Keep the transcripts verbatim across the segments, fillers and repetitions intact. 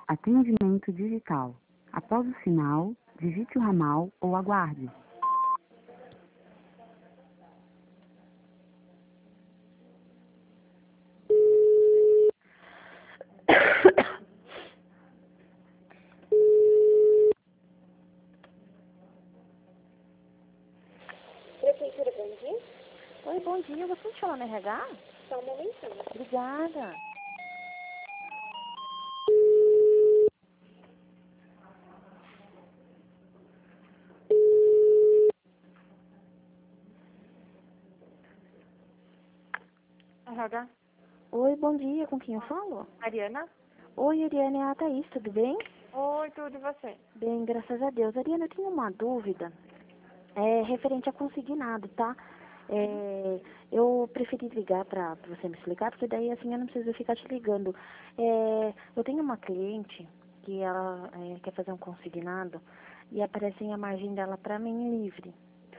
Atendimento digital. Após o sinal, digite o ramal ou aguarde. Prefeitura, bom dia. Oi, bom dia. Você me chamou no R H? Só um momentinho. Obrigada. R H. Oi, bom dia. Com quem eu falo? Ariana? Oi, Ariane, é a Thaís, tudo bem? Oi, tudo e você? Bem, graças a Deus. Ariane, eu tenho uma dúvida é, referente a consignado, tá? É, eu preferi ligar para você me explicar, porque daí assim eu não preciso ficar te ligando. É, eu tenho uma cliente que ela é, quer fazer um consignado e aparece a margem dela para mim livre.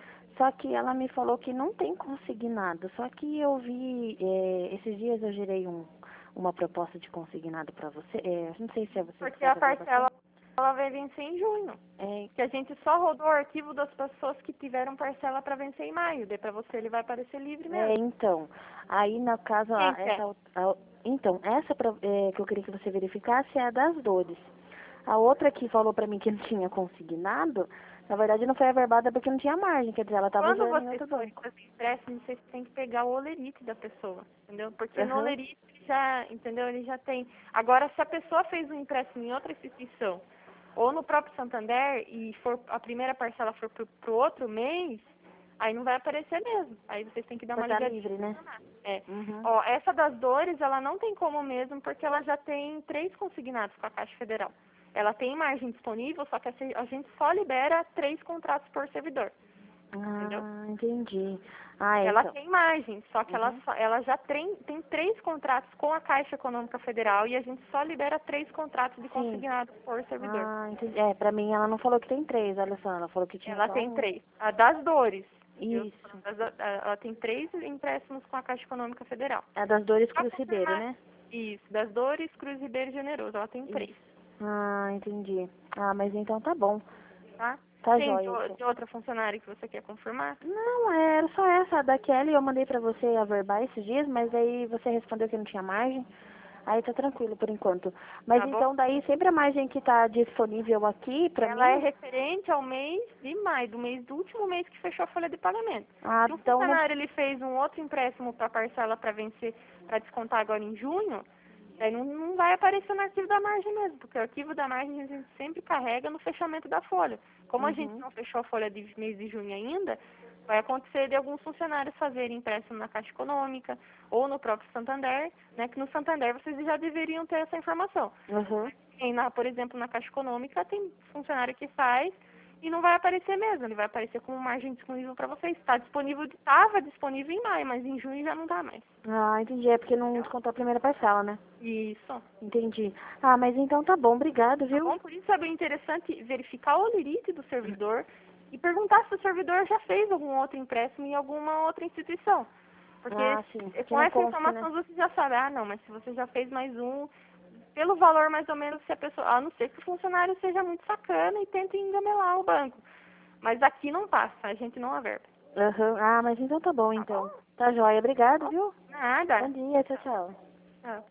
Só que ela me falou que não tem consignado. Só que eu vi, é, esses dias eu gerei um, uma proposta de consignado para você. É, não sei se é você Porque que a faz a parcela gravação. ela vai vencer em junho. É, Que a gente só rodou o arquivo das pessoas que tiveram parcela para vencer em maio. Daí para você ele vai aparecer livre é, mesmo. então, aí no caso, a, Quem quer? essa, a, então, essa pra- é, que eu queria que você verificasse é a das dores. A outra que falou pra mim que não tinha consignado, na verdade não foi averbada porque não tinha margem, quer dizer, ela estava Quando usando em vocês outro forem banco. fazer empréstimo, vocês têm que pegar o olerite da pessoa, entendeu? Porque no Aham. olerite ele já, entendeu? Ele já tem. Agora, se a pessoa fez um empréstimo em outra instituição, ou no próprio Santander, e for a primeira parcela for pro, pro outro mês, aí não vai aparecer mesmo. Aí vocês têm que dar Vai uma estar ligadinha. livre, né? É. Uhum. Ó, essa das dores, ela não tem como mesmo, porque ela já tem três consignados com a Caixa Federal. Ela tem margem disponível, só que a a gente só libera três contratos por servidor. Entendeu? Ah, entendi. Ah, é, Ela então. tem margem, só que ela, Uhum. só- ela já tem, tem três contratos com a Caixa Econômica Federal e a gente só libera três contratos de Sim. consignado por servidor. Ah, entendi. É, pra mim ela não falou que tem três, olha só, ela falou que tinha Ela só tem um. três. A das dores. Eu tô Isso. falando das- a- ela tem três empréstimos com a Caixa Econômica Federal. É a das dores Pra Cruz Ribeiro, confirmar, né? isso, das dores, Cruz Ribeiro e Generoso. Ela tem três, Isso. Ah, entendi. Ah, mas então tá bom. tá? Tá Tem de, jóia, o- então. de outra funcionária que você quer confirmar? Não, é, era só essa, a da Kelly, eu mandei pra você averbar esses dias, mas aí você respondeu que não tinha margem. Aí tá tranquilo por enquanto. Mas Tá bom? então daí sempre a margem que tá disponível aqui pra Ela é mim. referente ao mês de maio, do mês do último mês que fechou a folha de pagamento. Ah, Se o então não. funcionário ele fez um outro empréstimo para parcela para vencer, para descontar agora em junho, daí não, não vai aparecer no arquivo da margem mesmo, porque o arquivo da margem a gente sempre carrega no fechamento da folha. Como a gente Uhum. não fechou a folha de mês de junho ainda, vai acontecer de alguns funcionários fazerem empréstimo na Caixa Econômica ou no próprio Santander, né? Que no Santander vocês já deveriam ter essa informação. Uhum. Tem na, por exemplo, na Caixa Econômica tem funcionário que faz e não vai aparecer mesmo, ele vai aparecer como margem disponível para vocês. Está disponível, estava disponível em maio, mas em junho já não está mais. Ah, entendi. É porque não descontou a primeira parcela, né? Isso. Entendi. Ah, mas então tá bom, obrigado, Tá viu? bom? Por isso é bem interessante verificar o limite do servidor e perguntar se o servidor já fez algum outro empréstimo em alguma outra instituição. Porque Ah, sim. se- Que com não essa conste, né? informação você já sabe, ah não, mas se você já fez mais um, pelo valor mais ou menos, se a pessoa, a não ser que o funcionário seja muito sacana e tente engamelar o banco. Mas aqui não passa, a gente não averba. Aham. Ah, mas então tá bom, Tá então. bom? Tá jóia, obrigado, Bom, viu? nada. Bom dia, tchau, tchau. Tchau.